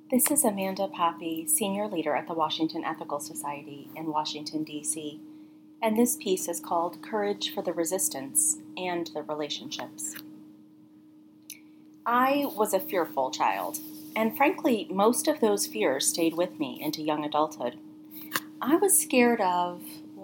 This is Amanda Poppy, Senior Leader at the Washington Ethical Society in Washington, D.C., and this piece is called Courage for the Resistance and the Relationships. I was a fearful child, and frankly, most of those fears stayed with me into young adulthood. I was scared of,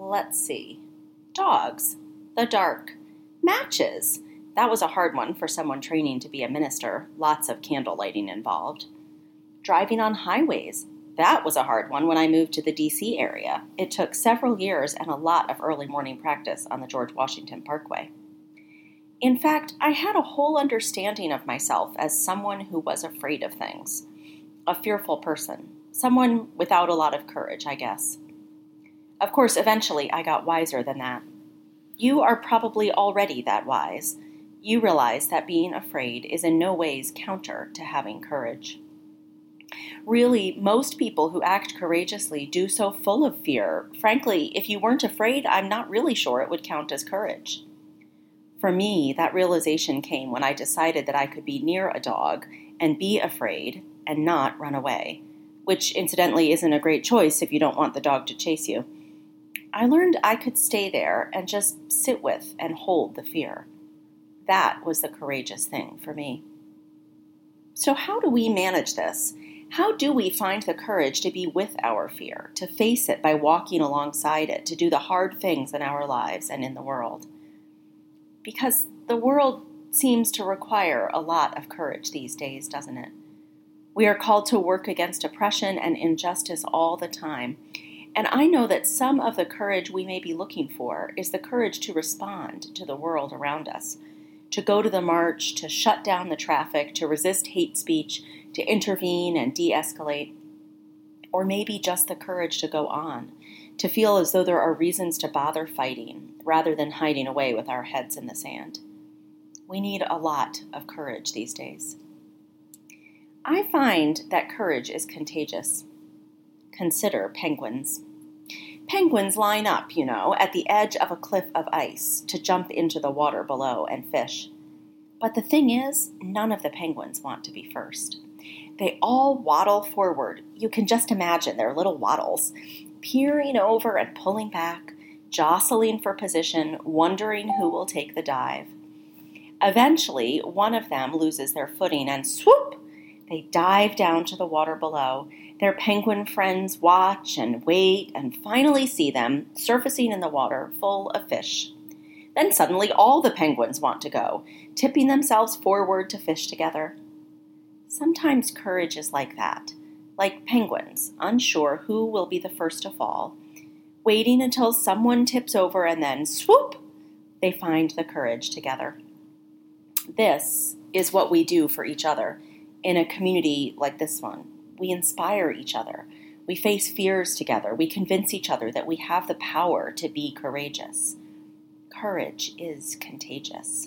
dogs, the dark, matches. That was a hard one for someone training to be a minister, lots of candle lighting involved. Driving on highways. That was a hard one when I moved to the D.C. area. It took several years and a lot of early morning practice on the George Washington Parkway. In fact, I had a whole understanding of myself as someone who was afraid of things. A fearful person. Someone without a lot of courage, I guess. Of course, eventually I got wiser than that. You are probably already that wise. You realize that being afraid is in no ways counter to having courage. Really, most people who act courageously do so full of fear. Frankly, if you weren't afraid, I'm not really sure it would count as courage. For me, that realization came when I decided that I could be near a dog and be afraid and not run away, which incidentally isn't a great choice if you don't want the dog to chase you. I learned I could stay there and just sit with and hold the fear. That was the courageous thing for me. So how do we manage this? How do we find the courage to be with our fear, to face it by walking alongside it, to do the hard things in our lives and in the world? Because the world seems to require a lot of courage these days, doesn't it? We are called to work against oppression and injustice all the time. And I know that some of the courage we may be looking for is the courage to respond to the world around us, to go to the march, to shut down the traffic, to resist hate speech, to intervene and de-escalate, or maybe just the courage to go on, to feel as though there are reasons to bother fighting rather than hiding away with our heads in the sand. We need a lot of courage these days. I find that courage is contagious. Consider penguins. Penguins line up, at the edge of a cliff of ice to jump into the water below and fish. But the thing is, none of the penguins want to be first. They all waddle forward. You can just imagine their little waddles, peering over and pulling back, jostling for position, wondering who will take the dive. Eventually, one of them loses their footing and swoop! They dive down to the water below. Their penguin friends watch and wait and finally see them surfacing in the water full of fish. Then suddenly all the penguins want to go, tipping themselves forward to fish together. Sometimes courage is like that, like penguins, unsure who will be the first to fall, waiting until someone tips over and then swoop, they find the courage together. This is what we do for each other in a community like this one. We inspire each other. We face fears together. We convince each other that we have the power to be courageous. Courage is contagious.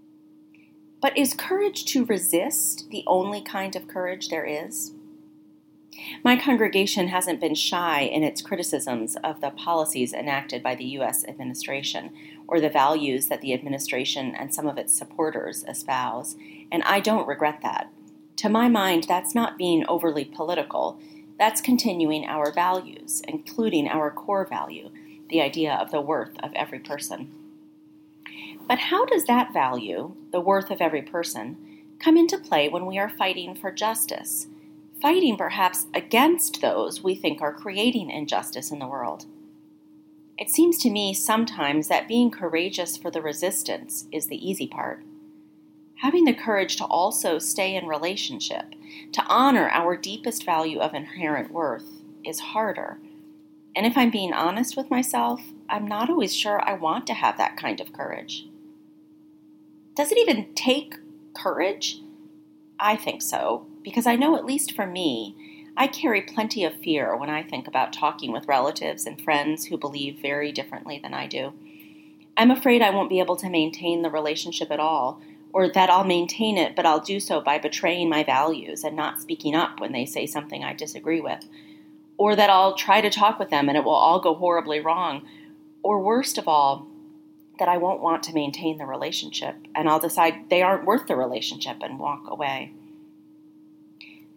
But is courage to resist the only kind of courage there is? My congregation hasn't been shy in its criticisms of the policies enacted by the U.S. administration or the values that the administration and some of its supporters espouse, and I don't regret that. To my mind, that's not being overly political. That's continuing our values, including our core value, the idea of the worth of every person. But how does that value, the worth of every person, come into play when we are fighting for justice, fighting perhaps against those we think are creating injustice in the world? It seems to me sometimes that being courageous for the resistance is the easy part. Having the courage to also stay in relationship, to honor our deepest value of inherent worth, is harder. And if I'm being honest with myself, I'm not always sure I want to have that kind of courage. Does it even take courage? I think so, because I know, at least for me, I carry plenty of fear when I think about talking with relatives and friends who believe very differently than I do. I'm afraid I won't be able to maintain the relationship at all, or that I'll maintain it, but I'll do so by betraying my values and not speaking up when they say something I disagree with, or that I'll try to talk with them and it will all go horribly wrong, or worst of all, that I won't want to maintain the relationship and I'll decide they aren't worth the relationship and walk away.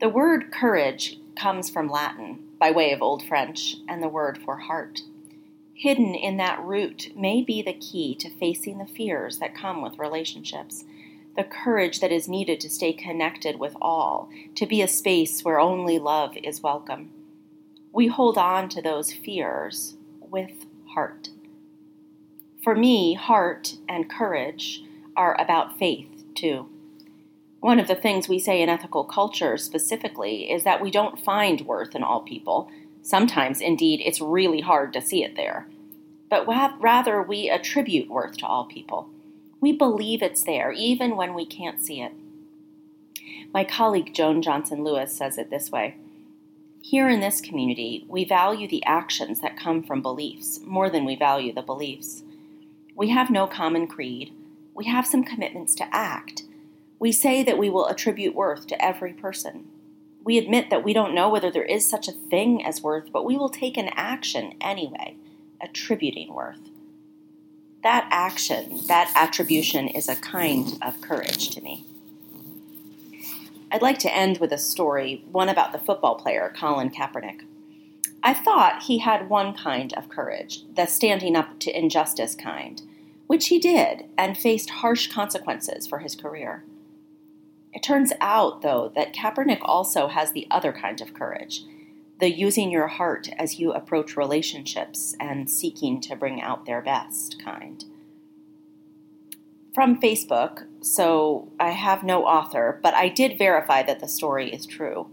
The word courage comes from Latin, by way of Old French, and the word for heart. Hidden in that root may be the key to facing the fears that come with relationships, the courage that is needed to stay connected with all, to be a space where only love is welcome. We hold on to those fears with heart. For me, heart and courage are about faith, too. One of the things we say in ethical culture specifically is that we don't find worth in all people. Sometimes, indeed, it's really hard to see it there. But rather, we attribute worth to all people. We believe it's there, even when we can't see it. My colleague Joan Johnson Lewis says it this way: here in this community, we value the actions that come from beliefs more than we value the beliefs. We have no common creed. We have some commitments to act. We say that we will attribute worth to every person. We admit that we don't know whether there is such a thing as worth, but we will take an action anyway, attributing worth. That action, that attribution, is a kind of courage to me. I'd like to end with a story, one about the football player, Colin Kaepernick. I thought he had one kind of courage, the standing up to injustice kind, which he did and faced harsh consequences for his career. It turns out, though, that Kaepernick also has the other kind of courage, the using your heart as you approach relationships and seeking to bring out their best kind. From Facebook, so I have no author, but I did verify that the story is true.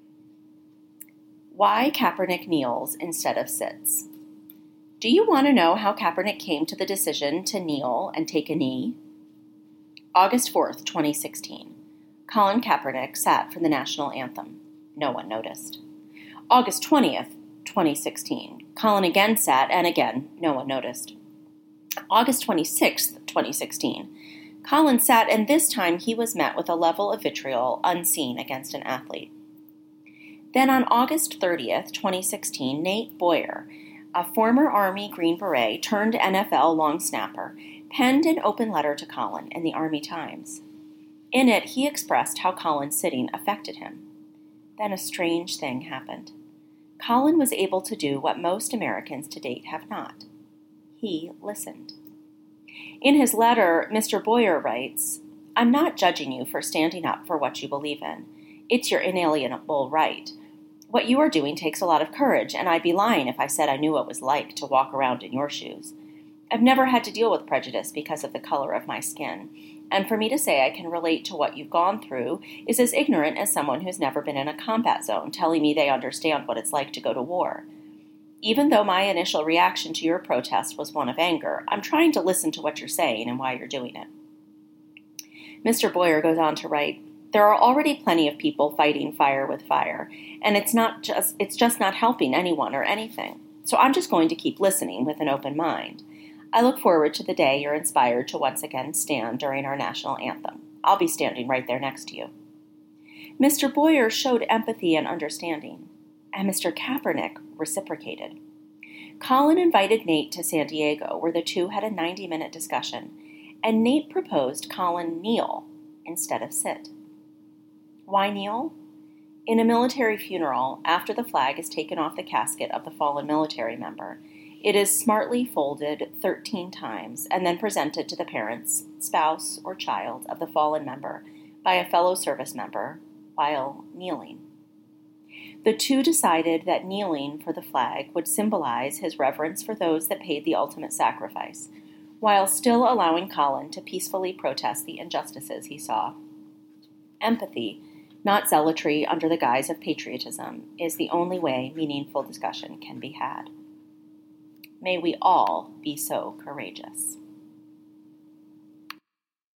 Why Kaepernick kneels instead of sits. Do you want to know how Kaepernick came to the decision to kneel and take a knee? August 4th, 2016. Colin Kaepernick sat for the national anthem. No one noticed. August 20th, 2016. Colin again sat, and again, no one noticed. August 26th, 2016. Colin sat, and this time he was met with a level of vitriol unseen against an athlete. Then on August 30th, 2016, Nate Boyer, a former Army Green Beret turned NFL long snapper, penned an open letter to Colin in the Army Times. In it, he expressed how Colin's sitting affected him. Then a strange thing happened. Colin was able to do what most Americans to date have not. He listened. In his letter, Mr. Boyer writes, "I'm not judging you for standing up for what you believe in. It's your inalienable right. What you are doing takes a lot of courage, and I'd be lying if I said I knew what it was like to walk around in your shoes. I've never had to deal with prejudice because of the color of my skin, and for me to say I can relate to what you've gone through is as ignorant as someone who's never been in a combat zone telling me they understand what it's like to go to war. Even though my initial reaction to your protest was one of anger, I'm trying to listen to what you're saying and why you're doing it." Mr. Boyer goes on to write, "There are already plenty of people fighting fire with fire, and it's just not helping anyone or anything. So I'm just going to keep listening with an open mind. I look forward to the day you're inspired to once again stand during our national anthem. I'll be standing right there next to you." Mr. Boyer showed empathy and understanding, and Mr. Kaepernick reciprocated. Colin invited Nate to San Diego, where the two had a 90-minute discussion, and Nate proposed Colin kneel instead of sit. Why kneel? In a military funeral, after the flag is taken off the casket of the fallen military member, it is smartly folded 13 times and then presented to the parents, spouse, or child of the fallen member by a fellow service member while kneeling. The two decided that kneeling for the flag would symbolize his reverence for those that paid the ultimate sacrifice, while still allowing Colin to peacefully protest the injustices he saw. Empathy, not zealotry under the guise of patriotism, is the only way meaningful discussion can be had. May we all be so courageous.